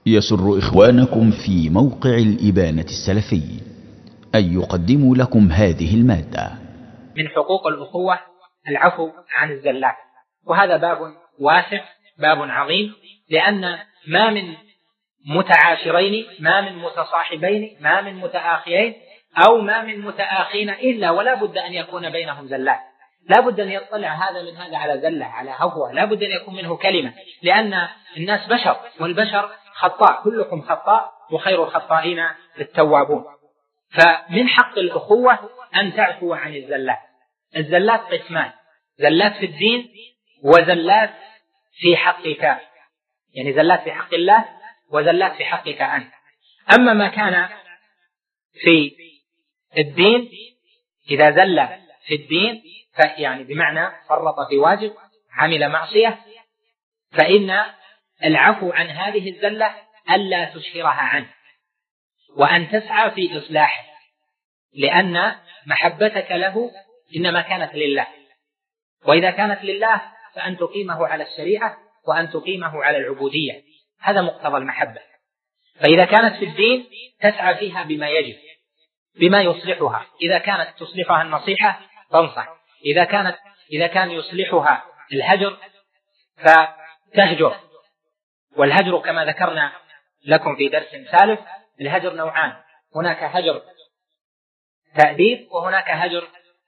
يسر إخوانكم في موقع الإبانة السلفي أن يقدموا لكم هذه المادة. من حقوق الأخوة العفو عن الزلات، وهذا باب واسع، باب عظيم، لأن ما من متعاشرين، ما من متصاحبين، ما من متآخيين أو ما من متآخين إلا ولا بد أن يكون بينهم زلات، لا بد أن يطلع هذا من هذا على زلة، على هفوة، لا بد أن يكون منه كلمة، لأن الناس بشر، والبشر خطاء، كلكم خطاء وخير الخطائين التوابون. فمن حق الأخوة أن تعفو عن الزلات. الزلات قسمان: زلات في الدين وزلات في حقك، يعني زلات في حق الله وزلات في حقك أنت. أما ما كان في الدين، إذا زل في الدين يعني بمعنى فرط في واجب، عمل معصية، فإن العفو عن هذه الزلة ألا تشهرها عنه، وأن تسعى في إصلاحه، لأن محبتك له إنما كانت لله، وإذا كانت لله فأن تقيمه على الشريعة وأن تقيمه على العبودية، هذا مقتضى المحبة. فإذا كانت في الدين تسعى فيها بما يجب، بما يصلحها، إذا كانت تصلحها النصيحة تنصح، إذا كان يصلحها الهجر فتهجر. والهجر كما ذكرنا لكم في درس سالف، الهجر نوعان: هناك هجر تأديب وهناك هجر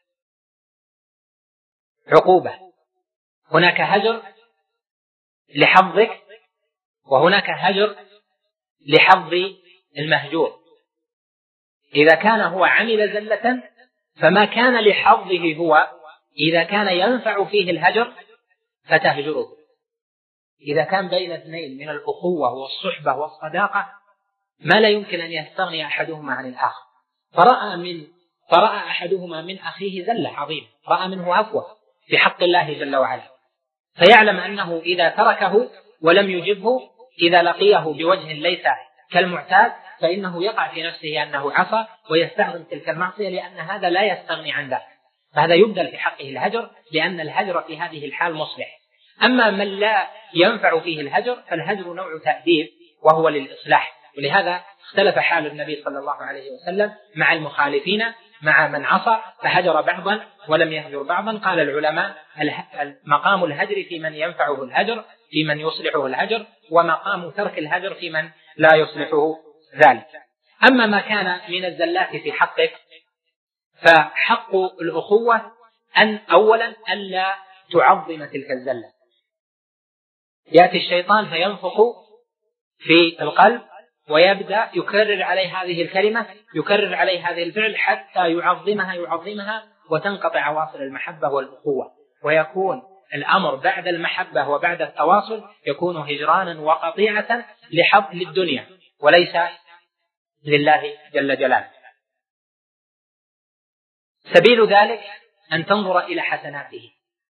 عقوبة، هناك هجر لحظك وهناك هجر لحظ المهجور. إذا كان هو عمل زلة فما كان لحظه هو، إذا كان ينفع فيه الهجر فتهجره. إذا كان بين اثنين من الأخوة والصحبة والصداقة ما لا يمكن أن يستغني أحدهما عن الآخر، فرأى أحدهما من أخيه زلة عظيمة، رأى منه عفوة في حق الله جل وعلا، فيعلم أنه إذا تركه ولم يجبه، إذا لقيه بوجه ليس كالمعتاد، فإنه يقع في نفسه أنه عصى ويستخدم تلك المعصية، لأن هذا لا يستغني عن ذلك، فهذا يبدل في حقه الهجر، لأن الهجر في هذه الحال مصلح. أما من لا ينفع فيه الهجر فالهجر نوع تأديب وهو للإصلاح، ولهذا اختلف حال النبي صلى الله عليه وسلم مع المخالفين، مع من عصى فهجر بعضا ولم يهجر بعضا. قال العلماء: مقام الهجر في من ينفعه الهجر، في من يصلحه الهجر، ومقام ترك الهجر في من لا يصلحه ذلك. أما ما كان من الزلات في حقك، فحق الأخوة أن أولا ألا تعظم تلك الزلة. يأتي الشيطان فينفخ في القلب ويبدأ يكرر عليه هذه الكلمة، يكرر عليه هذه الفعل، حتى يعظمها وتنقطع عواصر المحبة والأخوة، ويكون الأمر بعد المحبة وبعد التواصل يكون هجرانا وقطيعة لحظ للدنيا وليس لله جل جلاله. سبيل ذلك أن تنظر إلى حسناته،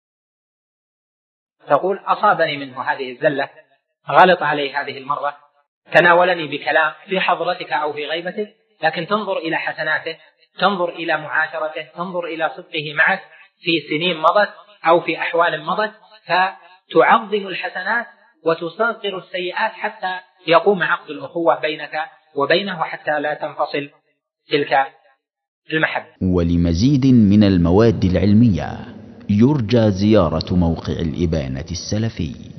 تقول: أصابني منه هذه الزلة، غلط علي هذه المرة، تناولني بكلام في حضرتك أو في غيبتك، لكن تنظر إلى حسناته، تنظر إلى معاشرته، تنظر إلى صدقه معك في سنين مضت أو في أحوال مضت، فتعظم الحسنات وتصغر السيئات حتى يقوم عقد الأخوة بينك وبينه، حتى لا تنفصل تلك المحبة. ولمزيد من المواد العلمية يرجى زيارة موقع الإبانة السلفي.